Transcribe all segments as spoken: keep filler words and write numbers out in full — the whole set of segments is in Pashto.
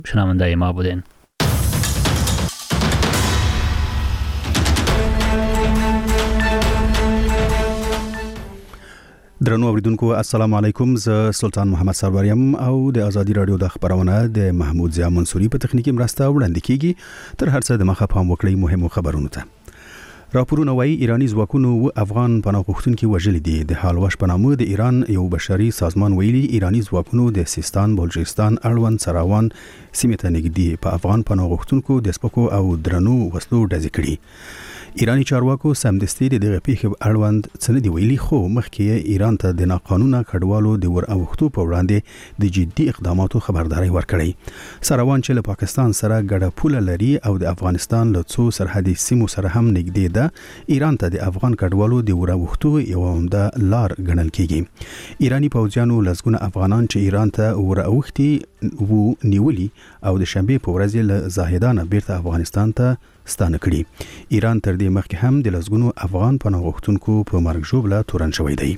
شنونده ما بودین. درنو اوریدونکو السلام علیکم. ز سلطان محمد سروریم او د ازادي رادیو د خبرونه د محمود ضیا منصوري په تخنیکی مرسته وړاندې کیږي. تر هر څه د مخه پام وکړئ مهمو خبرونو ته. راپورونه وايي ایرانی ځواکونو و افغان پناهغښتونکو وژلي دي. د حالوش په نامه د ایران یو بشري سازمان ویلي ایرانی ځواکونو د سیستان، بلوچستان، اړوند سراوان سیمې ته نږدې په افغان پناهغښتونکو د سپکو او درنو وسلو ډزې کړي. ایرانی چارواکو سمدستي د دغه پیښې اړوند څه نه دی ویلي، خو مخکې ایران ته د ناقانونه کډوالو د ور اوښتو په وړاندې د جدي اقداماتو خبرداري ورکړي. سراوان چې له پاکستان سره ګډه پوله لري او د افغانستان له څو سرحدي سیمو سره هم نږدې ده، ایران ته د افغان کډوالو د ور اوښتو یو عمده لار ګڼل کیږي. ایرانی پوځیانو لسګونه افغانان چې ایران ته ور اوښتي وو نیولي او د شنبه په ورځ له زاهدانه بیرته افغانستان ته ستانه کړي. ایران تر دې مخکې هم د لسګونو افغان پناهغښتونکو په مرګ ژوبله تورن شوی دی.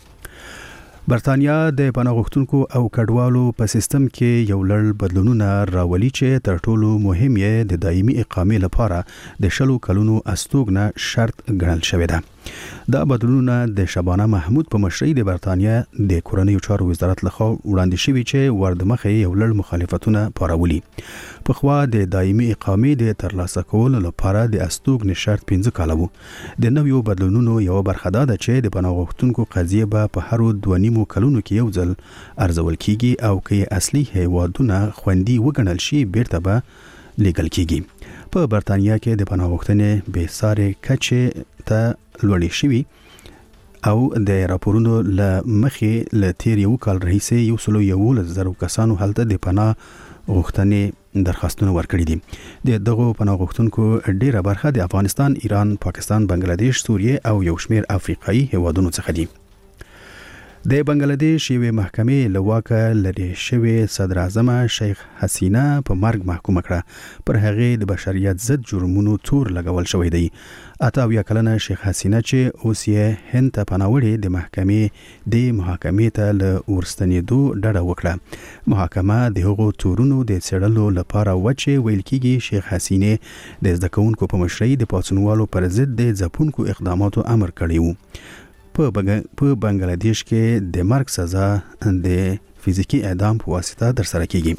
برتانیا د پناهغښتونکو او کډوالو په سیستم کې یو لړ بدلونونه راولي چې تر ټولو مهم یې د دایمي اقامې لپاره د شلو کلونو استوګنه شرط ګڼل شوی ده. دا بدلونونه د شبانه محمود په مشرۍ د برتانیا د کورنیو چارو وزارت لخوا وړاندې شوي چې وردمخه یو لړ مخالفتونه پارولي. په خوا د دایمي اقامې د ترلاسه کولو لپاره د استوګنې شرط پنځه کاله وو. د نویو بدلونونو یو برخه ده چې د پناهغښتونکو قضیه به په هر دوه نیمو کلونو کې یو ځل ارزول کیږي او کې اصلي هیوادونه خوندي وګڼل شي بیرته به لیږل کیږي. په برتانیا کې د پناهغښتنې بې ساري کچې ته لوړې شوي او د راپورونو له مخې له تیر یو کال راهیسې یو سلو یولس زرو کسانو هلته د پناه غوښتنې درخواستونه ورکړي دي. د دغو پناهغښتونکو ډیره برخه د افغانستان، ایران، پاکستان، بنگلاديش، سوریه او یو شمیر افریقایي هیوادونو څخه دي. د بنگلاديش یوې محکمې له واکه لرې شوې صدر اعظم شیخ حسینه په مرګ محکومه کړه. پر هغې د بشریت ضد جرمونو تور لګول شوی دی. اته اویا کلنه شیخ حسینه چې اوس یې هند ته پناه وړې د محکمې د محاکمې ته له ورستنېدو ډډه وکړه. محاکمه د هغو تورونو د څېړلو لپاره و چې ویل کېږي شیخ حسینه د زده کوونکو په مشرۍ د پاڅونوالو پر ضد د ځپونکو اقداماتو امر کړی و. په بنگلاديش کې د مرګ سزا د فزیکی اعدام په واسطه در سره کیږي.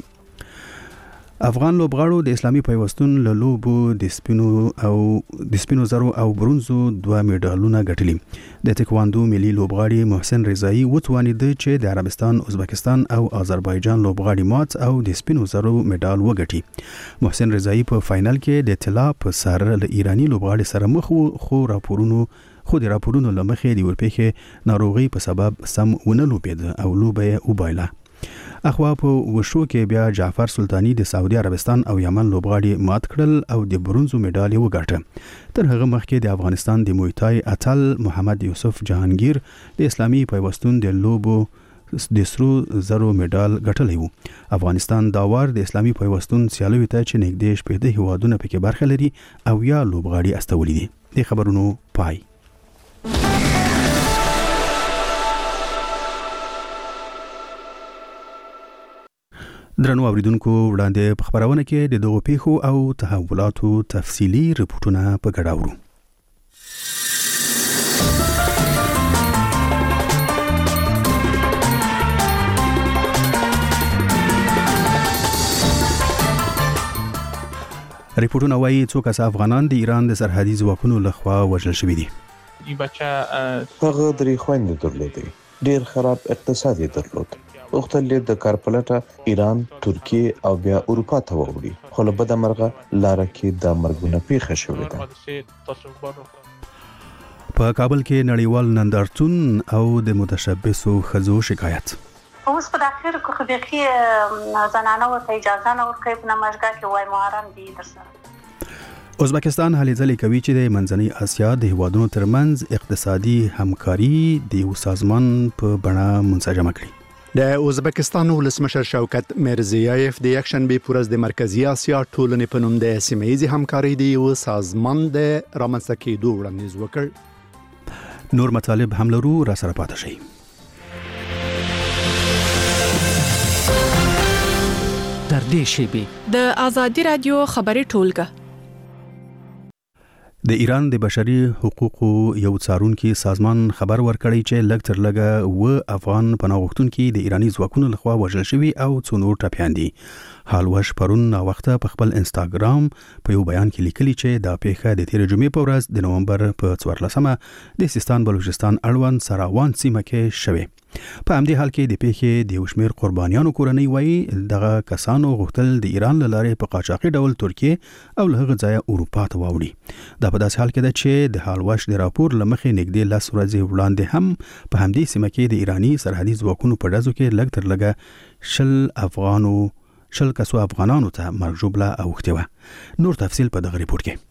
افغان لوبغاړو د اسلامي پیوستون له لوبو د سپینو او د سپینو زرو او برونزو دوه میډالونه ګټلي. د تکواندو ملي لوبغاړي محسن رضایی وتوانید چې د عربستان، ازبکستان او آذربایجان لوبغاړي مات او د سپینو زرو میډال وګټي. محسن رضایی په فائنل کې د طلا په سر له ایرانی لوبغاړي سره مخ وو، خو راپورونو خو د راپورونو لمخې د ورپېښې ناروغي په سبب سم ونه لوبید او لوبه یې وبایله. اخوا په وشو کې بیا جعفر سلطانی د سعودي عربستان او یمن لوبغاړي مات کړل او د برونزو میډال یې وګاټه. تر هغه مخکې د افغانستان د مویتای اتل محمد یوسف جهانگیر د اسلامي پیوستون د لوبو د سرو زرو میډال ګټلی وو. افغانستان دا وار د اسلامي پیوستون سیالیو ته چې نږدې شپږ هیوادونه پکې برخه لري او یا لوبغاړي استولي دي. د خبرونو پای. درنو اوریدونکو وړاندې په خبرونه کې د دغو پیښو او تحولاتو تفصیلی رپورټونه په ګډه اورو. ریپورټونه وايي څو کسه افغانان د ایران د سرحدي ځواکونو لخوا وژل شوي دي. این بچه هغه درې خويندې درلودې، ډیر خراب اقتصاد یې درلود. وختلې د کارپلټه ایران، ترکیه او بیا اروپا ته وړي، خو له بده مرغه لار کې د مرګونه پیښه شوې ده. په کابل کې نړیوال نندارتون او د متشبثو ښځو شکایت. اوس په اخر کې خو به زنانه ورته اجازه نه ورکوي په نمایشګاه کې وای محرم دي درسره. ازبکستان هلې ځلې کوي چې د منځنۍ اسیا د هیوادونو ترمنځ اقتصادي همکاري د یو سازمان په بڼه منسجمه کړي. د ازبکستان ولسمشر شوکت میرزیایف د یکشنبه پورز د مرکزی اسیا ټولنې په نوم د سیمه ییزې همکارۍ د یو سازمان د رامنځته کېدو وړاندیز وکړ. نور مطالب هم لرو، را سره پاتې شئ. تر دې شیبې د آزادي رادیو خبري ټولګه. د ایران د بشري حقوقو یو څارونکي سازمان خبر ورکړی چې لږ تر لږه و افغان پناه د ایرانی ځواکونو لخوا وژل شوي او څو نور ټپیان دي. حالوش پرون وخته په خپل انستاګرام په یو بیان کې لیکلي چې دا پیښه د تیر جمعې په ورځ د نومبر په څوارلسمه د سیستان بلوچستان اړوند سراوان سیمه کې شوه. په همدې حال کې د پیښې د یو شمېر قربانیانو کورنۍ وایي دغه کسانو غوښتل د ایران له لارې په قاچاقي ډول ترکیه او له هغه ځایه اروپا ته واوړي. دا په داسې حال کې ده چې د حالوش د راپور له مخې نږدې لس ورځې وړاندې هم په همدې سیمه کې د ایرانی سرحدي ځواکونو په ډزو کې لږ تر لږه شل افغانو شل کسو افغانانو ته مرګ ژوبله اوښتې وه. نور تفصیل په دغه ریپورت کې.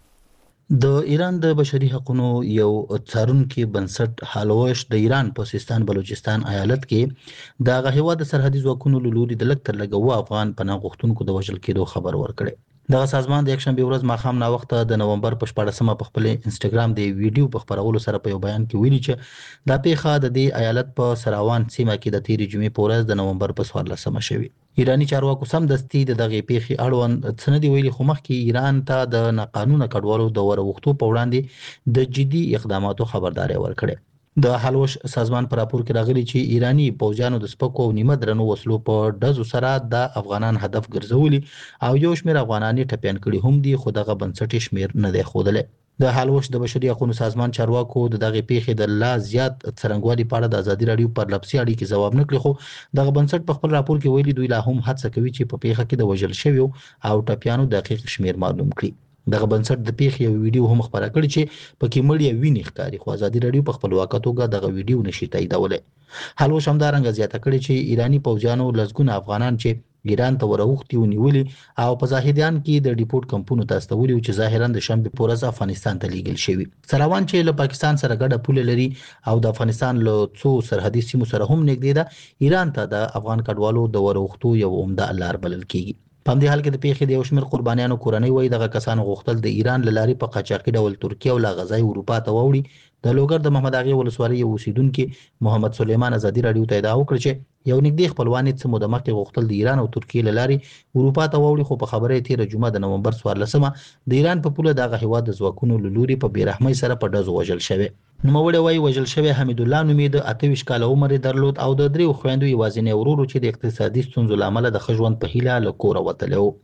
د ایران د بشري حقوقو یو څارونکي بنسټ حالوش د ایران په سیستان بلوچستان ایالت کې د هغه د سرحدي ځواکونو له لوري د لږ تر لږه و افغان پناه غوښتونکو د وژل کېدو خبر ورکړی. دغه سازمان د یک شنبه ورځ ماښام نا وخت د نومبر په شپاړسمه په خپل انستګرام د ویډیو په خبرولو سره په یو بیان کې ویلي چې دا پیښه د دې ایالت په سراوان سیمه کې د تیر جمعې په ورځ د نومبر په څوارلسمه شوې. ایرانی چارواکو سم دستي د دغه پیښې اړوند سندې ویلي خو مخکې ایران ته د ناقانونه کډوالو د وروختو په وړاندې د جدي اقداماتو خبرداري ورکړه. د حالوش سازمان پر راپور کې راغلي چې ایرانی پوځیانو د سپکو او نیمه درنو وسلو په ډزو سره د افغانان هدف ګرځولي او یو شمېر افغانانی ټپیان کړي هم دي، خو دغه بنسټي شمېر نه دی ښودلی. د حالوش د بشري حقوقو سازمان چارواکو د دغه پیښې د لا زیات څرنګوالي په اړه د ازادي رادیو پر لپسي اړیکې ځواب نه کړی، خو دغه بنسټ په خپل راپور کې ویلي دوی لا هم هڅه کوي چې په پیښه کې د وژل شویو او ټپیانو دقیق شمېر معلوم کړي. دغه بنسټ د پیښې یو ویډیو هم خبره کړې چې پکې مړی ویني ښکاري، خو ازادي رادیو په خپل واقع توګه دغه ویډیو نشي تاییدولی. حالوش همدارنګه زیاته کړې چې ایرانی پوځیانو لسګونه افغانان چې ایران ته وروختي ونیولي او په زاهدیان کې د ډیپورټ کمپونو ته استولي چې ظاهرا د شنبه په ورځ افغانستان ته لیږل شوی. سراوان چې له پاکستان سره ګډه پوله لري او د افغانستان له څو سرحدي سیمو سره هم نږدې ده، ایران ته د افغان کډوالو د وروختو یو عمده لار بلل کیږي. په همدې حال کې د پیښې د یو شمېر قربانیانو کورنۍ وایي دغه کسانو غوښتل د ایران له لارې په قاچاقي ډول ترکیه او لا غځای اروپا ته واوړي. د لوګر د محمد اغې ولسوالۍ یو اوسیدونکي محمد سلیمان ازادي رادیو ته ادعا وکړه چې یو نږدې خپلوان یې څه موده مخکې غوښتل د ایران او ترکیې له لارې اروپا ته واوړي، خو په خبره یې تېره جمعه د نومبر څوارلسمه د ایران په پوله دغه هېواد د ځواکونو له لوري په بېرحمۍ سره په ډزو وژل شوی. نوموړی وایي وژل شوی حمیدالله نومې د اته ویشت کاله عمر یې درلود او د دریو خویندو یوازینی ورور و چې د اقتصادي ستونزو له امله د ښه ژوند په هیله له کوره وتلی و.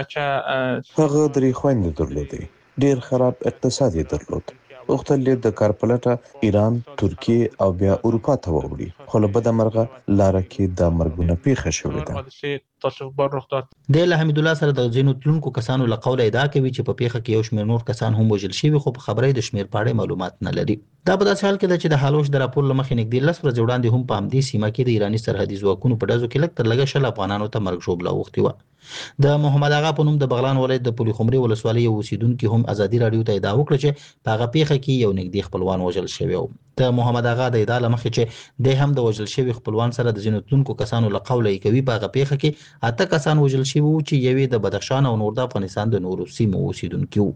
هغه درې خویندې درلودې، ډېر خراب اقتصاد یې درلود. غوښتل یې د کار په لټه ایران، ترکیې او بیا اروپا ته واوړي، خو له بده مرغه لاره کې د مرګونه پیښه شوې ده. دی له حمیدالله سره د ځینو تلونکو کسانو له قوله ادعا کوي چې په پیښه کې یو شمېر نور کسان هم وژل شوي، خو په خبره د شمېر په اړه معلومات نه لري. دا په داسې حال کې ده چې د حالوش د راپور له مخې نږدې لس ورځې وړاندې هم په همدې سیمه کې د ایراني سرحدي ځواکونو په ډزو کې لږ تر لږه شل افغانانو ته مرګ ژوبله اوښتې وه. د محمد اغا په نوم د بغلان ولایت د پولي خمرې ولسوالۍ یو اوسیدونکي هم ازادي رادیو ته ادعا وکړه چې په هغه پیښه کې یو نږدې خپلوان وژل شوی و. د محمد اغا د ادعا له مخې چې دی هم د وژل شوي خپلوان سره د ځینو تلونکو کسانو له قوله یې کوي په هغه پیښه کې اته کسان وژل شوي وو چې یوې د بدخشان او نور د افغانستان د نورو سیمو اوسیدونکي وو.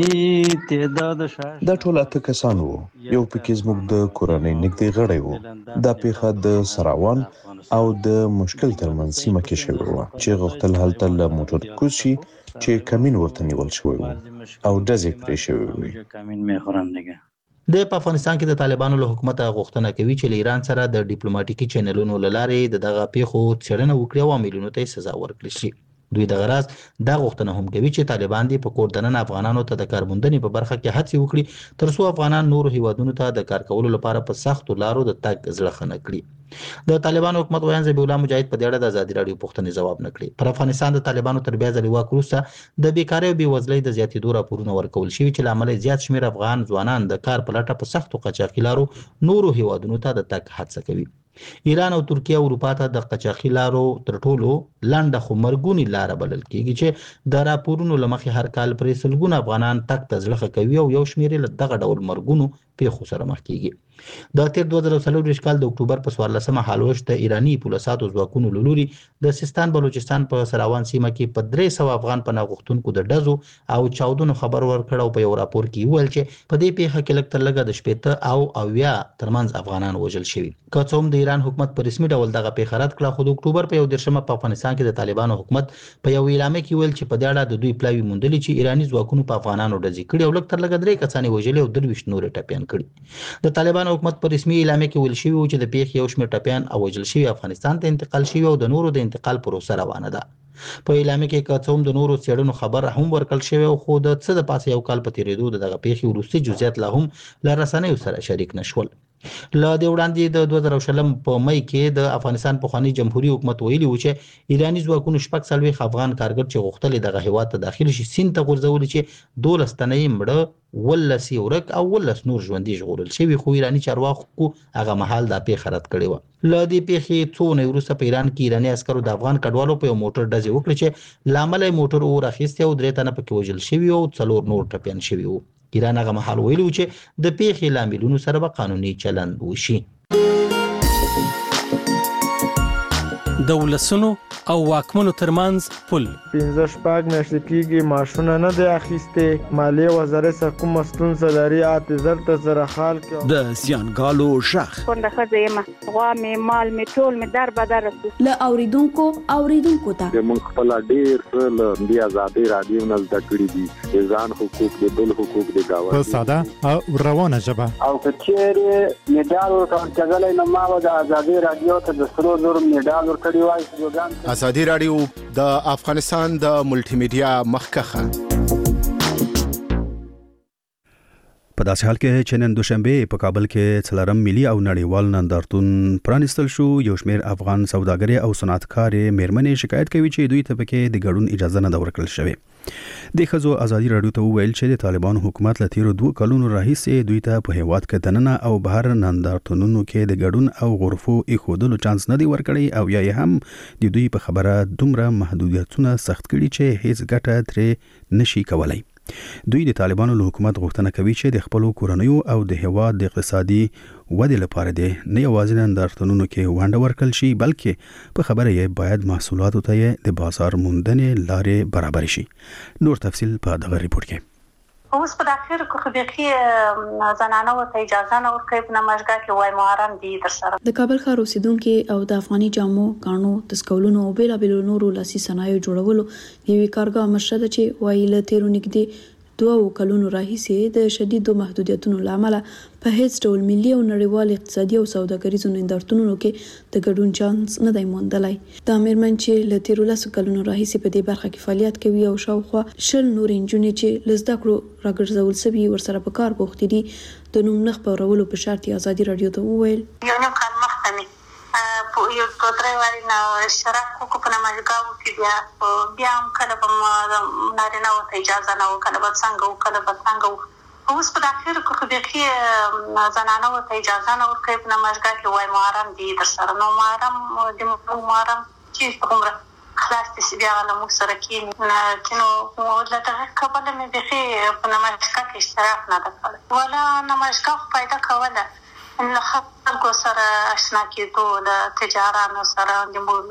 دا ټول اته کسان وو، یو پکې زموږ د کورنۍ نږدې غړی وو. دا پیښه د سراوان او د مشکل ترمنځ سیمه کې شوې وه چې غوښتل هلته له موټر کوز شي چې کمین ورته نیول شوی و او ډزې پرې شوې وې. د په افغانستان کې د طالبانو له حکومته غوښتنه کوي چې له ایران سره د ډیپلوماټیکي چینلونو له لارې د دغه پیښو څېړنه وکړي او عاملینو ته سزا ورکړي شي. دوی دغه راز دا غوښتنه هم کوي چې طالبان دې په کور دننه افغانانو ته د کارموندنې په برخه کې هڅې وکړي تر څو افغانان نورو هیوادونو ته د کار کولو لپاره په سختو لارو د تګ زړه ښه نه کړي. د طالبانو حکومت ویان ذبیح الله مجاهد په دې اړه د ازادي راډیو پوښتنې ځواب نه کړي. پر افغانستان د طالبانو تر بیا ځلې واک وروسته د بیکارۍ او بېوزلۍ د زیاتېدو راپورونه ورکول شوي چې له امله زیات شمېر افغان ځوانان د کار په لټه په سختو قاچاقي لارو نورو هیوادونو ته د تګ هڅه کوي. ایران او ترکیه اروپا ته د قاچاقي لارو تر ټولو لنډه خو مرګونې لاره بلل کېږي چې د راپورونو له مخې هر کال پرې سلګونه افغانان تګ ته زړه ښه کوي او یو شمېر یې له دغه ډول مرګونو پیښو سره مخ کیږي. د تیر دوه زره څلور کال د اکتوبر په څوارلسمه حالوش د ایرانی پولیساتو ځواکونو له لوري د سیستان بلوچستان په سراوان سیمه کې په درې سوه افغان پناه غوښتونکو د ډزو او چاودنو خبر ورکړ او په یو راپور کې ویل چې په دې پیښه کې لږ تر لږه د شپېته او اویا ترمنځ افغانان وژل شوي. که څه هم د ایران حکومت په رسمي ډول دغه پیښه رد کړه، خو د اکتوبر په یو دېرشمه په افغانستان کې د طالبانو حکومت په یو اعلامیه کې ویل چې په دې اړه د دوی پلاوي موندلي چې ایرانی ځواکونو په افغانانو ډزې کړي او لږ تر لږه درې کسان وژلي او درویشت نور ټپیان کړي. د طالبانو حکومت په رسمي اعلامیه کې ویل شوی چې د پیښې یو شمېر ټپیان او وژل شوي افغانستان ته انتقال شوي او د نورو د انتقال پروسه روانه ده. په اعلامیه کې که څه هم د نورو څېړنو خبر هم ورکړل شوی، خو د څه د پاسه یو کال په تېرېدو د دغه پیښې وروستي جزئیات لا هم له رسنیو سره شریک نشول. له دې وړاندې د دوه زره شلم په مئی کې د افغانستان پخوانی جمهوریت حکومت ویلي و چې ایرانی ځواکونو شپږ څلوېښت افغان کارګر چې غوښتل دغه هیواد ته داخل شي سیند ته غورځولي چې دولس تنه یې مړه، ولس یې ورک او ولس نور ژوندي ژغورل شوي، خو ایرانی چارواکو هغه مهال دا پیښه رد کړې وه. له دې پیښې څو اونۍ وروسته په ایران کې ایرانی عسکرو د افغان کډوالو په یو موټر ډزې وکړې چې له امله یې موټر اور اخیستی او درې تنه پکې وژل شوي او څلور نور ټپیان شوي وو. ایران هغه مهال ویلي و چې د پیښې لاملونو سره به قانوني چلند وشي. د ولسونو او واکمنو ترمنځ پل پنځه شپږ میاشتې کېږي معاشونه نه دی اخیستې، مالیې وزارت څخه کومه ستونزه لري اته زر ته سره حال کړو. د زیانګالو غږ کونډه ښځه یم، غوا مې مال مې ټول مې در بدر رسو له اوریدونکو اوریدونکو ته موږ خپل ډېر څه له دې ازادي رادیو نه زده کړي دي، د ځان حقوق د بل حقوق د گاونډي په ساده او روانه ژبه. او کچېرې میډال ورکړل کېدلای نو ما به د ازادي رادیو ته د سرو زرو میډال ورکړی وای. ازادي رادیو د افغانستان د ملټي میډیا مخکخه. په داسې حال کې چې نن دوشنبه په کابل کې څلورم ملي او نړیوال نندارتون پرانیستل شو، یو شمېر افغان سوداګري او صنعتکارې میرمنې شکایت کوي چې دوی ته پکې د ګډون اجازه نه ورکړل شوې. د ښځو ازادي رادیو ته وویل چې د طالبانو حکومت له تیرو دوه کلونو راهیسې دوی ته په هیواد کې دننه او بهر نندارتونونو کې د ګډون او غرفو ایښودلو چانس نه دی ورکړی، او یا هم د دوی په خبره دومره محدودیتونه سخت کړي چې هیڅ ګټه ترې نشي کولای. دوی د طالبانو له حکومت غوښتنه کوي چې د خپلو کورنیو او د هیواد د اقتصادي ودې لپاره د نه یوازې نندارتونونو کې ونډه ورکړل شي، بلکې په خبره یې باید محصولاتو ته د بازار موندنې لارې برابر شي. نور تفصیل په دغه ریپورت کې. اوس په اخر کې خو بيخي زنانه ته اجازه نه ورکوي په نمایشګاه کې وای محرم دي در سره. د کابل ښار اوسیدونکو او د افغاني جامو کانو د سکولونو او بیلابیلو نورو لاسي صنایعو جوړولو یوې کارګاه مشره ده چې وایي له تیرو نږدې دوه کلونو راهیسې د شدیدو محدودیتونو لامل په هیڅ ډول ملي او نړیوال اقتصادي او سوداګریزو نندارتونونو کې د ګډون چانس نه دی موندلی. دا میرمن چې له تیرو لسو کلونو راهیسې په دې برخه کې فعالیت کوي او شاوخوا شل نورې نجونې چې له زده کړو راګرځول سوي ورسره په کار بوختې دي د نوم نه خپرولو په شرط یې ازادي رادیو ته وویل یو نیم کال مخکې مې یو دوه درې وارې نه اشتراک وکړو په نمایشګاهو کې، بیا بیا هم کله به نارینه‌وو ته اجازه نه وه، کله به څنګه وو کله به څنګه وو. اوس په اخر کې خو بیخي زنانه‌وو ته اجازه نه ورکوي په نمایشګاه کې وای محرم دي در سره. نو محرم د محرم چې عمره خلاص دي بیا له موږ سره کېني، نو له دغه کبله مې بیخي په نمایشګاه کې اشتراک نه ده کړی، ولا نمایشګاه خو پیدا کوله له خلکو سره اشنا کېدو، له تجارانو سره د مور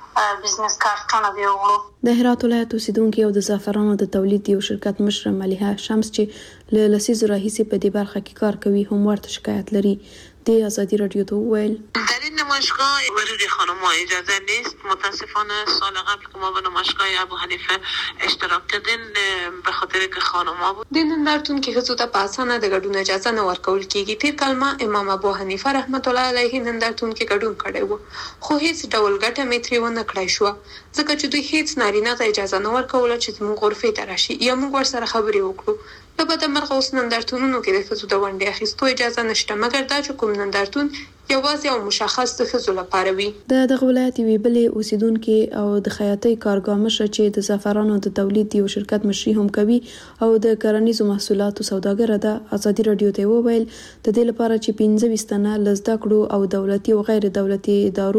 بزنس کارتونه دی وړو. د هرات ولایت اوسیدونکو او د زعفرانو د تولید یو شرکت مشره ملیحه شمس چې له لسیزو راهیسې په دې برخه کې کار کوي هم ورته شکایت لري. د ازادي رادیو ته وویل در این نمایشگاه ورود خانم‌ها اجازه نیست. متاسفانه سال قبل که ما به نمایشگاه ابو حنیفه اشتراک کردین به خاطر که خانم‌ها بود. د نندارتون کې ښځو ته په اسانه د ګډون اجازه نه ورکول کیږي. تیر کال ما امام ابو حنیفه رحمت الله علیه نندارتون کې ګډون کړی و، خو هیڅ ډول ګټه مې ترې ونه کړای شوه ځکه چې دوی هیڅ نارینه ته اجازه نه ورکوله چې زموږ غرفې ته راشي یا موږ ورسره خبرې وکړو. له بده مرغه اوس نندارتونونو کې د ښځو د ونډې اخیستو اجازه نشته، مګر دا چې کوم نندارتون یوازې او مشخص د ښځو لپاره وي. د دغه ولایت یوې بلې اوسیدونکې او د خیاطۍ کارګاه مشره چې د زعفرانو د تولید یو شرکت مشري هم کوي او د کرنیزو محصولاتو سوداګره ده، ازادي رادیو ته وویل د دې لپاره چې پنځه ویشت تنه له زده کړو او دولتي او غیر دولتي ادارو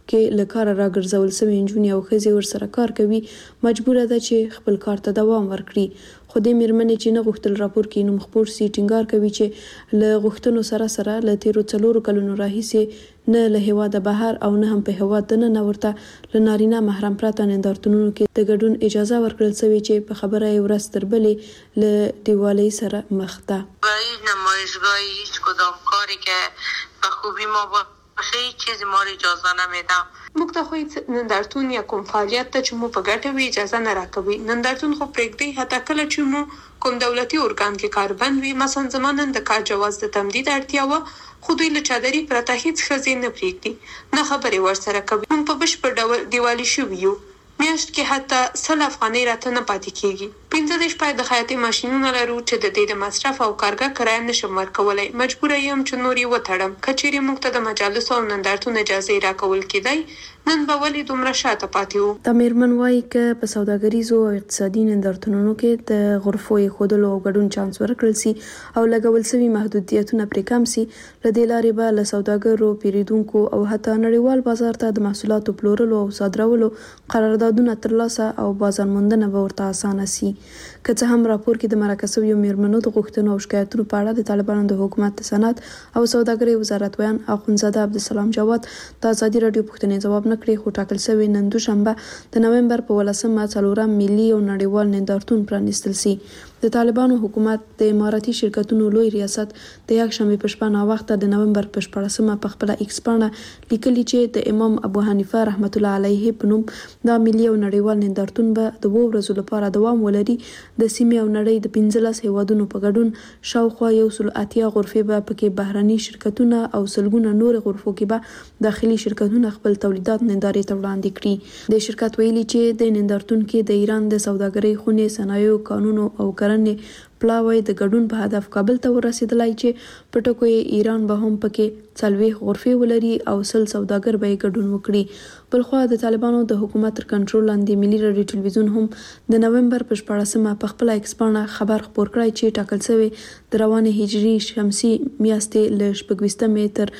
کې له کاره راګرځول شوې نجونې او ښځې ورسره کار کوي مجبوره ده چې خپل کار ته دوام ورکړي. خو د میرمنې چې نه غوښتل راپور کې نوم خپور سي ټینګار کوي چې له غوښتنو سره سره له تیرو څلورو کلونو راهیسې نه له هیواده بهر او نه هم په هیواد دننه ورته له نارینه محرم پرته نندارتونونو کې د ګډون اجازه ورکړل شوې چې په خبره یې ورځ تر بلې له دیوالۍ سره مخ ده. این نمایشگاهی هیچ کدام کاری که به خوبی ما باشه هیچ چیزی ما رو اجازه نمیدم. موږ ته خو نندارتون یا کوم فعالیت ته چې مو په ګټه وي اجازه نه راکوي. نندارتون خو پرېږدي حتی کله چې مو کوم دولتي ارګان کې کار بند وي. مثلا زما نن د کار جواز د تمدید اړتیا وه خو دوی له چادري پرته هیڅ ښځې نه پرېږدي نه خبرې ورسره کوي. موږ په بشپړ ډول دیوالي شوي یو. میاشت کې حتی سل افغانۍ راته نه پاتې کېږي. پنځه دېرش پای د خیاطۍ ماشینونه لرو چې د دې د مصرف او کارګه کرایه نشم ورکولی. مجبوره یم چې نور یې وتړم. که چیرې موږ ته د مجالسو او نندارتون اجازې راکول کېدی نن به ولې دومره شاته پاتې وو. دا میرمن وایي که په سوداګریزو او اقتصادي نندارتونونو کې د غرفو ایښودلو او ګډون چانس ورکړل سي او لګول سوي محدودیتونه پرې کم سي له دې لارې به له سوداګرو پیریدونکو او حتی نړیوال بازار ته د محصولاتو پلورلو او صادرولو قراردادونه ترلاسه او بازار موندنه به ورته اسانه سي. که څه هم راپور کې د مرکه شویو میرمنو د غوښتنو او شکایتونو په اړه د طالبانو د حکومت د صنعت او سوداګرۍ وزارت ویان اخوندزاده عبدالسلام جواد د ازادي راډیو پوښتنې ځواب نه کړی. خو ټاکل شوی نن دوشنبه د نومبر په ولسمه څلورم ملي او نړیوال نندارتون پرانیستل سي. د طالبانو حکومت د اماراتي شرکتونو لوی ریاست د یک شنبه په شپه نا وخت د نومبر په شپږمه په خپل ایکس باندې لیکلي چې د امام ابو حنیفه رحمت الله علیه په نوم د ملي او نړیوال نندارتون به د وو ورځو لپاره دوام ولري. د سیمې او نړۍ د پنځلس هیوادونو په ګډون شاوخوا یو سل اتیا غرفې به پکې بهرني شرکتونه او سلګونه نور غرفو کې به داخلي شرکتونه خپل تولیدات نندارې ته وړاندې کړي. د شرکت ویلي چې د نندارتون کې د ایران د سوداګرۍ خونې صنایعو قانون او کرنې پلاوی د ګډون په هدف کابل ته ورسېدلای چې په ټکو یې ایران به هم پکې څلوېښت غرفې ولري او سل سوداګر به یې ګډون وکړي. بلخوا د طالبانو د حکومت تر کنټرول لاندې ملي راډیو ټلویزیون هم د نومبر په شپاړسمه په خپله ایکس باندې خبر خپور کړی چې ټاکل شوی د روانې هجري شمسي میاشتې له شپږویشتمې تر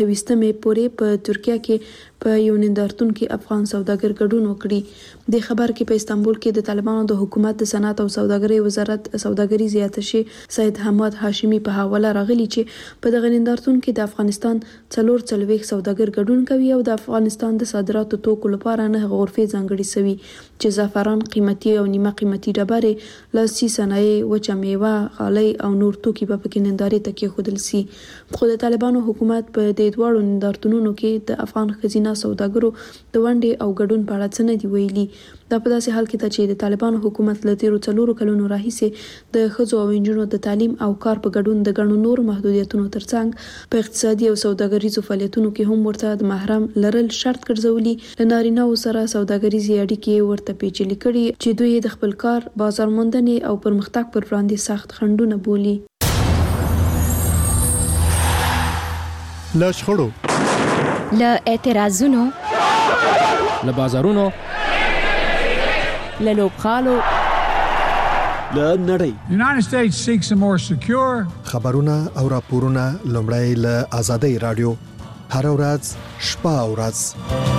نهه پورې په ترکیه کې په یو نندارتون کې افغان سوداګر ګډون وکړي. د خبر کې په استانبول کې د طالبانو د حکومت د صنعت او سوداګرۍ وزارت سوداګري زیاتشي سید حماد هاشمي په حواله راغلي چې په دغه نندارتون کې د افغانستان څلور څلوېښت سوداګر ګډون کوي او د افغانستان د صادراتو توکو لپاره نه غرفې ځانګړې شوي چې زعفران قیمتي او نیمه قیمتي ډبرې لاسي صنایع وچه میوه غالۍ او نور توکي به پکې نندارې ته کېښودل سي. خو د طالبانو حکومت په دې دواړو نندارتونونو کې د افغان ښځینه سوداګرو د ونډې او ګډون په اړه څه نه دي ویلي. دا په داسې حال کې ده چې د طالبانو حکومت له تیرو څلورو کلونو راهیسې د ښځو او نجونو د تعلیم او کار په ګډون د ګڼو نورو محدودیتونو ترڅنګ په اقتصادي او سوداګریزو فعالیتونو کې هم ورته د محرم لرل شرط ګرځولي. له نارینه‌و سره سوداګریزې اړیکې ورته پیچلې کړي چې دوی د خپل کار بازار موندنې او پرمختګ پر وړاندې سخت خنډونه بولي. له شخړو، له اعتراضونو، له بازارونو، له لوبغالو، له نړۍ. United States seeks a more secure. خبرونه او راپورونه لومړی له آزادۍ رادیو هر ورځ شپه او ورځ.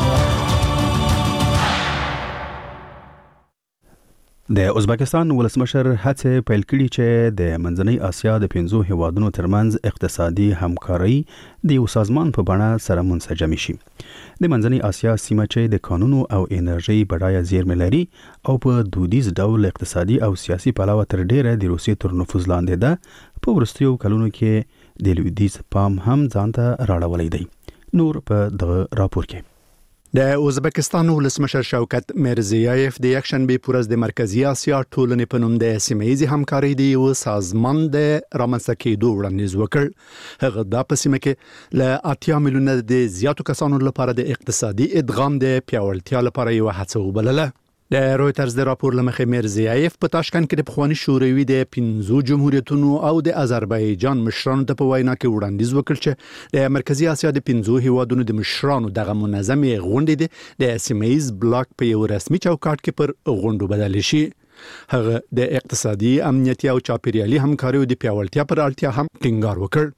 د ازبکستان ولسمشر هڅه پیل کړي چې د منځنۍ اسیا د پنځو هیوادونو ترمنځ اقتصادي همکاري د یو سازمان په بڼه سره منسجم شي. د منځنۍ اسیا سیمه چې د قانونو او انرژي بډایه زیرمې لري او په دودیز ډول اقتصادي او سیاسي پلوه تر ډیره د روسیې تر نفوذ لاندې ده، په وروستیو کلونو کې د لویدیز پام هم ځانته راړولی دی. نور په دغه راپور کې. د ازبکستان ولسمشر شوکت میرزیایف د یکشنبه پر ورځ د مرکزی اسیا ټولنې په نوم د سیمه ییزې همکارۍ د یو سازمان د رامنځته کېدو وړاندیز وکړ. هغه دا په سیمه کې له اتیا میلیونه د زیاتو کسانو لپاره د اقتصادي ادغام د پیاوړتیا لپاره یو هڅه وبلله. د رویترز د راپور لمخې میرزیایف په تاشکند کې د پخوانی شوروي د پنځو جمهوریتونو او د آذربایجان مشرانو ته په وینا کې وړاندیز وکړ چې د مرکزی اسیا د پنځو هیوادونو د مشرانو دغه منظمې غونډې د سیمه ییز بلاک په یو رسمي چوکاټ کې پر غونډو بدل شي. هغه د اقتصادي، امنیتي او چاپیریالي همکاریو د پیاوړتیا پر اړتیا هم ټینګار وکړ.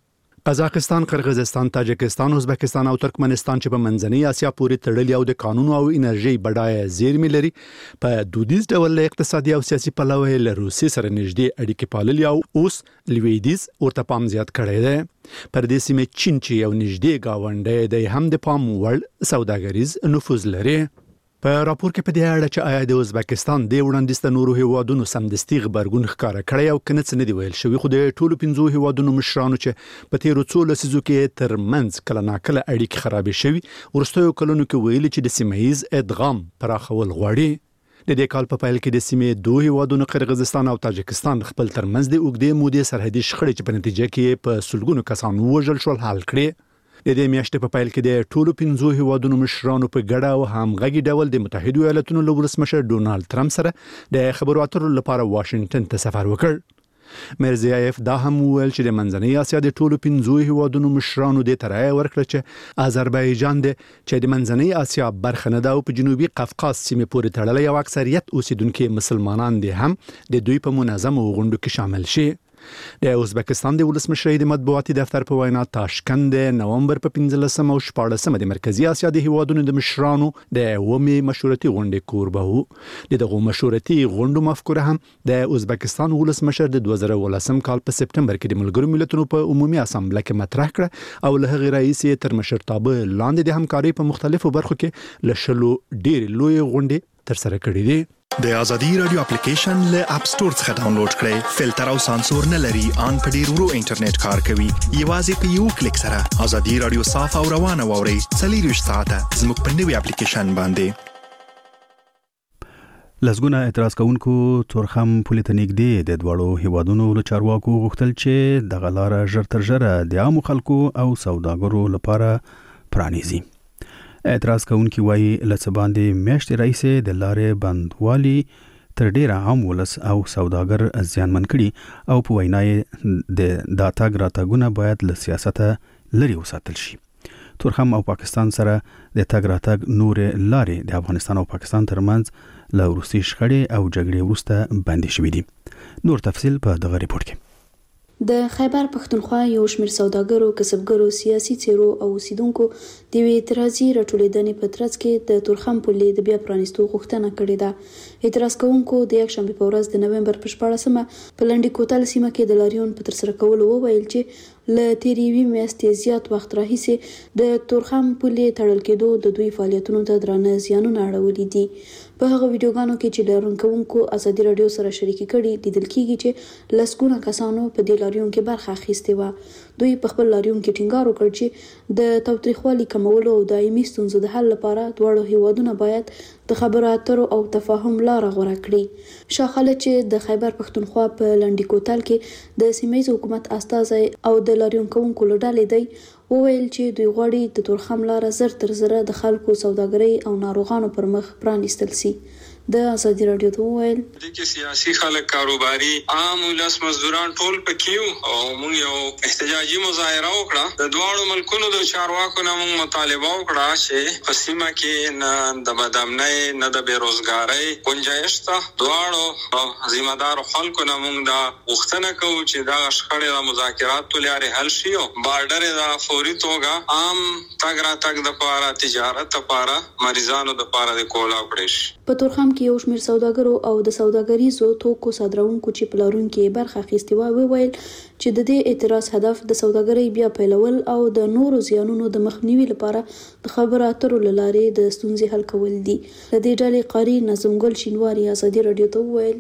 قزاقستان، قرغیزستان، تاجکستان، ازبکستان او ترکمنستان چې په منځنۍ اسیا پورې تړلي او د قانون او انرژي بډایه زیرمې لري، په دودیز ډول له اقتصادي او سیاسي پلوه له روسي سره نږدې اړیکې پاللي او اوس لویدیز ورته پام زیات کړی دی. پر دې سیمې چین چې یو نږدې گاونډی دی هم د پام وړ سوداګریز نفوذ لري. په راپور کې په دې اړه چې آیا د ازبکستان د وړاندیز د نورو هیوادونو سمدستي غبرګون ښکاره کړی او کنه څه نه دی ویل شوی، خو د ټولو پنځو هیوادونو مشرانو چې په تیرو څو لسیزو کې ترمنځ کله ناکله اړیکې خرابې شوي، وروستیو کلونو کې ویلي چې د سیمه ییز ادغام پراخول غواړي. د دې کال په پیل کې د سیمې دوه هیوادونو قرغیزستان او تاجکستان خپل ترمنځ د اوږدې مودې سرحدي شخړې چې په نتیجه کې په سلګونو کسان ووژل شول حل کړې. د دې میاشتې په پیل کې د ټولو پنځو هیوادونو مشرانو په ګډه او همغږي ډول د متحده ایالاتونو له ولسمشر ډونالد ټرمپ سره د خبرو اترو لپاره واشنگټن ته سفر وکړ. میرزیایف دا هم ویل چې د منځنۍ اسیا د ټولو پنځو هیوادونو مشرانو د ترای ورکړه چې آذربایجان د چې د منځنۍ اسیا برخه نه ده او په جنوبي قفقاز سیمې پورې تړلې او اکثریت اوسیدونکو مسلمانان دي هم د دوی په منظمو غونډو کې شامل شي. د ازبکستان د ولسمشر د مطبوعاتي دفتر په وینا تاشکند د نومبر په پنځلسمه او شپاړلسمه د مرکزی اسیا د هیوادونو د مشرانو د اومې مشورتي غونډې کوربه وو. دغه مشورتي غونډو مفکوره هم د ازبکستان ولسمشر د دوه زره ولسم کال په سپټمبر کې د ملګرو ملتونو په عمومي اسامبله کې مطرح کړه او له هغې رئیس تر مشرتابه لاندې د همکارۍ په مختلفو برخو کې له شلو ډېرې لوی غونډې تر سره کړې دي. د ازادي رادیو اپلیکیشن له اپ ستور څخه ډاونلوډ کړئ. فلټر او سانسور نه لري، ان په ډیر ورو انټرنیټ کار کوي. یوازې په یو کلیک سره ازادي رادیو صاف او روانه ووري. څلور ساعته زموږ په نوي اپلیکیشن باندې. لسګونه اعتراض کوونکو تورخم پولې ته نږدې د دواړو هیوادونو له چارواکو غوښتل چې دغه لاره ژر تر ژره د عامو خلکو او سوداګرو لپاره پرانیزي. اعتراض کوونکي وایي لڅ باندې میاشتې راهیسې د لارې بندوالي تر ډیره عام ولس او سوداګر زیانمن کړي او په وینا یې د دا تګ راتګونه باید له سیاسته لرې وساتل شي. تورخم او پاکستان سره د تګ راتګ نورې لارې د افغانستان او پاکستان ترمنځ له وروستي شخړې او جګړې وروسته بندي شوي دي. نور تفصیل په دغه ریپورت کې. د خیبر پښتونخوا یو شمېر سوداګرو، کسبګرو، سیاسي څیرو او اوسیدونکو د یوې اعتراضي راټولېدنې په ترڅ کې د تورخم پولې د بیا پرانیستو غوښتنه کړې ده. اعتراض کوونکو د یکشنبې په ورځ د نومبر په شپاړلسمه په لنډي کوتل سیمه کې د لاریون په ترسره کولو وویل چې له تېرې یوې میاشتې زیات وخت راهیسې د تورخم پولې تړل کېدو د دوی فعالیتونو ته درانه زیانونه اړولي دي. په هغه ویډیوګانو کې چې لاریون کوونکو ازادي رادیو سره شریکي کړي لیدل کېږي چې لسګونه کسانو په دې لاریون کې برخه اخیستې وه. دوی په خپل لاریون کې ټینګار وکړ چې د تاوتریخوالي کمولو او دایمي ستونزو د حل لپاره دواړو هیوادونه باید د خبرو اترو او تفاهم لاره غوره کړي. شاخله چې د خیبر پښتونخوا په لنډي کوتل کې د سیمه ییز حکومت استازی او د لاریون کوونکو له ډلې دی وویل چې دوی غواړي د تورخم لاره زر تر زره د خلکو سوداګرۍ او ناروغانو پر مخ پرانیستل سي. د ازادي رادیو ته وویل د کې سیاسي خلک، کاروباري، عام ولس، مزدوران ټول پکې او موږ یو احتجاجي مظاهره وکړه. د دواړو ملکونو د چارواکو نه موږ مطالبه وکړه چې په سیمه کې نه د بدامنۍ نه د بیروزګارۍ گنجائش ته. دواړو ذمہ دار خلکو نه موږ دا غوښتنه کوو چې دا شخړې د مذاکراتو لارې حل شي او بارډر د فوري توګه عام تګ راتګ د پاره، تجارت لپاره، مریضانو د پاره د کولا کړی شي. په تورخم کې یو شمېر سوداګرو او د سوداګریزو توکو صادروونکو چې په لاریون کې برخه اخیستې وه وویل چې د دې اعتراض هدف د سوداګرۍ بیا پیلول او د نورو زیانونو د مخنیوي لپاره د خبرو اترو له لارې د ستونزې حل کول دي. د دې ډلې قاري نظم ګل شینواري ازادي رادیو ته وویل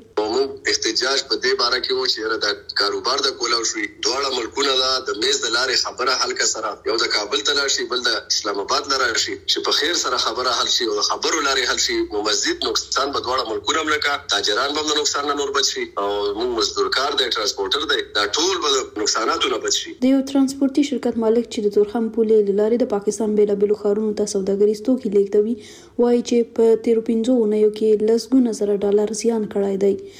احتجاج په دې باره کې و چې د کاروبار د کولاو شوي دواړه ملکونه دا د میز د لارې خبره حل کا سره یو د کابل ته لاړ شي بل د اسلام آباد ته لاړ شي چې په خیر سره خبره حل شي او د خبرو لارې حل شي. مزید نقصان په دواړه ملکونه ملکا تاجران به نقصان نه نور بچي او موږ مزدورکار دی، ترانسپورټر دی، دا ټول به نقصاناتو نه بچي. د یو ترانسپورتي شرکت مالک چې د تورخم پولې له لارې د پاکستان بیلابېلو ښارونو ته سوداګریز توکي لیږدوي وایي چې په تیرو پنځو اونیو کې لسګونه زره ډالر زیان کړی دی.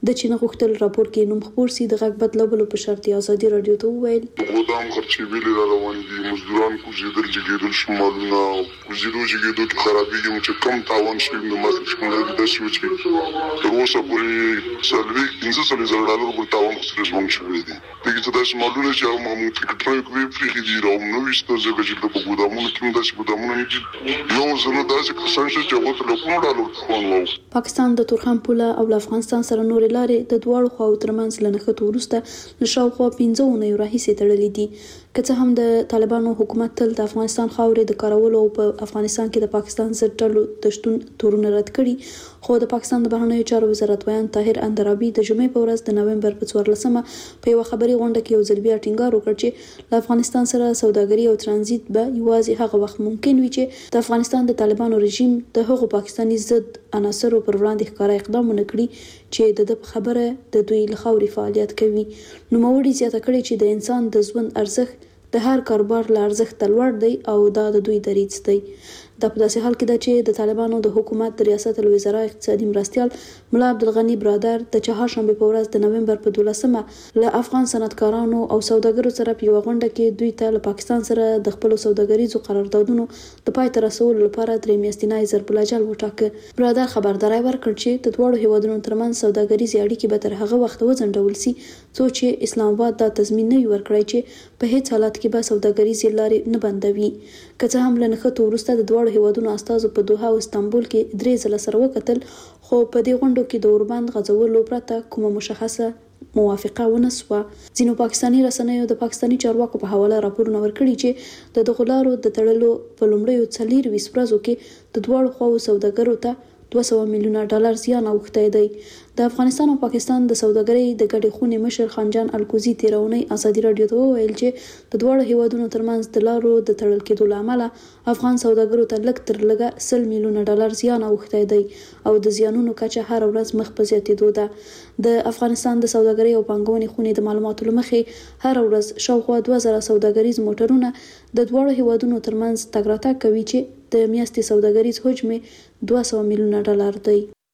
د چین غوښتل راپور کې نوم خبر سي د غږ بدلولو په شرط ازادي رادیو ته وویل ګودام خرچې ویلې را روان دي مزدوران کوزیدل جګیدل شمالونه کوزیدو جګیدو کې خرابېږي چې کم تاوان شي نو ماته څنګه د شي چې تر اوسه پورې سلوي پنځه سلوي زره ډالر په تاوان سره ژوند شوی دي دغه څه د شمالونه چې موږ فکر کوي پرې دي راو نو وشته چې په ګودامونو کې د ګودامونو کې یو زنه داسې کسان چې هغه له کوم ډالر خوانو پاکستان د تورخم پوله او افغانستان سره نور لارې د دواړو خواو ترمنځ لنښت ورسته نشاوخوا پنځه اونۍ راهیسې تړلې دي که څه هم د طالبانو حکومت تل د افغانستان خاورې د کارولو او په افغانستان کې د پاکستان ضد ډلو د شتون تورونه رد کړي خو د پاکستان د بهرنیو چارو وزارت ویان طاهر اندرابي د جمعې په ورځ د نومبر په څوارلسمه په یو خبري غونډه کې یو ځل بیا ټینګار وکړ چې له افغانستان سره سوداګري او ترانزیت به یوازې هغه وخت ممکن وي چې د افغانستان د طالبانو رژیم د هغو پاکستاني ضد عناصرو پر وړاندې ښکاره اقدامونه کړي چې د خبره د دوی لخوا فعالیت کوي نو موړي زیاته کړي چې د انسان د ژوند ارزښت د هر کاروبار له ارزښت لوړ دی او دا د دوی دریځ دی دا په داسې حال کې ده چې د طالبانو د حکومت د ریاست الوزرا اقتصادي مرستیال ملا عبدالغني برادر د چهارشنبه په ورځ د نومبر په دولسمه له افغان صنعتکارانو او سوداګرو سره په یو غونډه کې دوی ته له پاکستان سره د خپل سوداګریزو قراردادونو د پای ته رسولو لپاره درې میاشتنی ضرب الاجل وټاکه برادر خبرداري ورکړ چې د دوه هیوادونو ترمنځ سوداګریزي اړیکې به تر هغه وخت وځنډول شي څو چې اسلام آباد دا تضمین نه ورکړي چې په هیڅ حالت کې به سوداګریزي لارې نه بندوي که څه هم لنښت ورسته د دوه هیوادونو استازو په دوحه او استانبول کې درې ځله سره وکتل خو په دې غونډو کې د اوربند غځولو پرته کومه مشخصه موافقه ونه سوه ځینو پاکستاني رسنیو د پاکستاني چارواکو په حواله راپورونه ورکړي چې د دغو لارو د تړلو په لومړیو څلورویشت ورځو کې د دواړو خواو سوداګرو ته دوه سوه میلیونه ډالر زیان اوښتی دی د افغانستان او پاکستان د سوداګرۍ د ګډې خونې مشر خانجان الکوزي تیرونی ازادي رادیو ته وویل چې د دواړو هیوادونو ترمنځ د لارو د تړل کېدو له امله افغان سوداګرو ته لږ تر لږه سل میلیونه ډالر زیان اوښتی دی او د زیانونو کچه هر ورځ مخ په زیاتېدو ده د افغانستان د سوداګرۍ او پانګونې خونې د معلوماتو له مخې هر ورځ شاوخوا دوه زره سوداګریز موټرونه د دواړو هیوادونو ترمنځ تګ راتګ کوي چې د میاشتې سوداګریز حجم دوه سوه میلیونه ډالر دی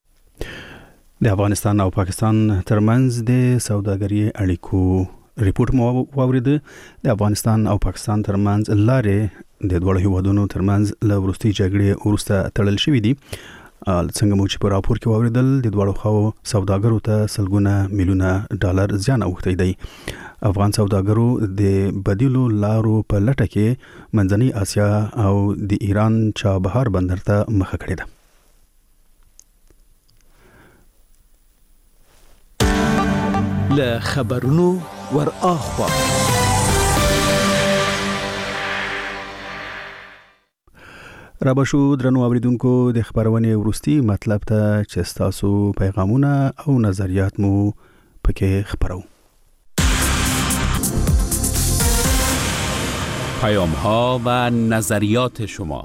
د افغانستان او پاکستان ترمنځ د سوداګرۍ اړیکو ریپورت مو واوریده د افغانستان او پاکستان ترمنځ لارې د دوه هیوادونو ترمنځ له وروستي جګړې وروسته تړل شوې دي څنګه مو چې په راپور کې واوریدل د دوه خواو سوداګرو ته سلګونه میلیونه ډالر زیان اوښتی دی افغان سوداګرو د بدیلو لارو په لټه کې منځنۍ اسیا او د ایران چابهار بندر ته مخه کړې ده له خبرونو ور اخوا رابشو درنو اوریدونکو د خبرونه ورستي مطلب ته چې تاسو پیغامونه او نظریات مو پکې خبرو پیام ها و نظریات شما.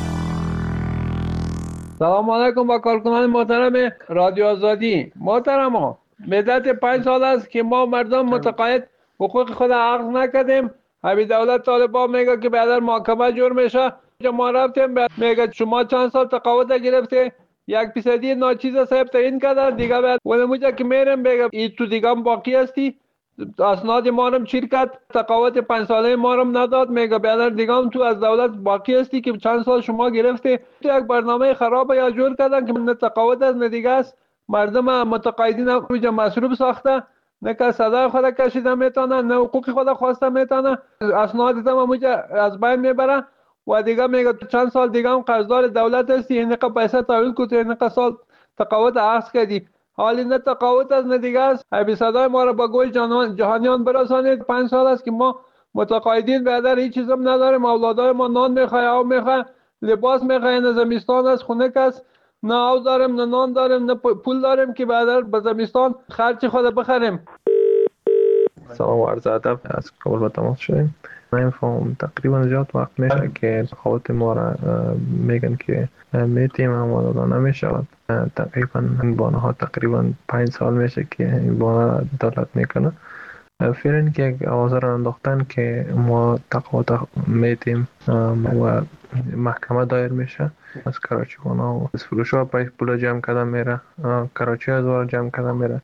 سلام علیکم با کارکنان محترم رادیو آزادی. محترم ها مدت پنج سال است که ما مردم متقاعد حقوق خود عقد نکردیم. همین دولت طالبان میگه که بعد محاکمه جور میشه. ما رفتیم میگه شما چند سال تقاعد گرفته یک فیصدی ناچیز صاحب تعیین کردن دیگه بعد ولموجه که میرم میگه این تو دیگه باقی هستی اسناد ما هم شرکت تقاعد پنج ساله ما هم نداد میگه بعد دیگه هم تو از دولت باقی هستی که چند سال شما گرفته تو یک برنامه خراب یا جور کردن که نه تقاعد از نه دیگه است مردم متقاعدین رو مصروف ساخته نه که صدای خود کشیده میتونه نه حقوق خود خواسته میتونه اسناد هم از بین میبره و دیگه میگه چند سال دیگه هم قرضدار دولت هستی اینقدر پیسه تحویل کنی اینقدر سال تقاعد عقد کردی حالی نه تقاعد از نه دیگه است ابی صدای ما را با گل جهانیان برسانید پنج سال است که ما متقاعدین بعدر هیچ چیز هم نداریم اولادای ما نان میخواه آب میخواه لباس میخواه نه زمستان است خونه است نه آب داریم نه نان داریم نه پول داریم که بعدر به زمستان خرچ خود بخریم. سلام و عرض ادب از کابل با تماس شدیم. نمیفهم تقریبا زیاد وقت میشه که تقاعد ما را میگن که میتیم اما داده نمیشود. تقریبا این بانه ها تقریبا پنج سال میشه که این بانه دولت میکنه. فعلا که یک آوازه را انداختن که ما تقاعد میتیم و محکمه دایر میشه از کراچی بانه و از فروش ها پول جمع کردن میره کراچی از وارا جمع کردن میره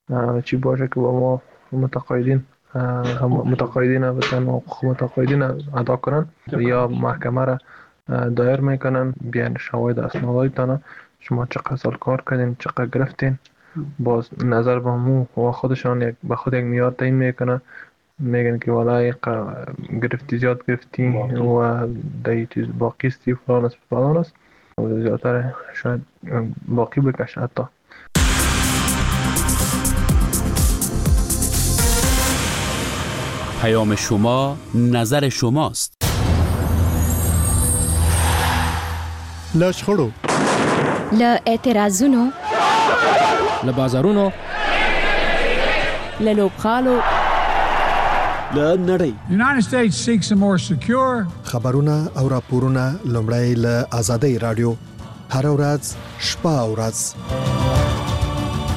چی باشه که با ما متقاعدین هم متقاعدین بتن حقوق متقاعدین ادا کنن یا محکمه را دایر میکنن، بیان شواهد اسنادایتان شما چقدر سال کار کردین، چقدر گرفتین، باز نظر به مو و خودشان یک به خود یک میار تعیین میکنن، میگن که والای گرفتی زیاد گرفتی و دی چیز باقی استی فلان است فلان است و زیادتر شاید باقی بکشه حتی. پیام شما نظر شماست. لشخړو ل اعتراضونو ل بازارونو ل لوبخالو ل نړۍ. The United States seeks a more secure خبرونه او راپورونه لومړی له آزادۍ رادیو هر ورځ شپه او ورځ